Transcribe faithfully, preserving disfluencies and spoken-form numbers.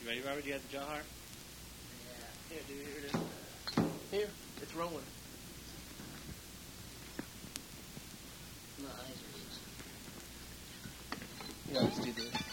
ready, Robert? You got the jaw heart? Yeah. Here, dude. Here it is. Here. It's rolling. My eyes are just... You know, let's do this.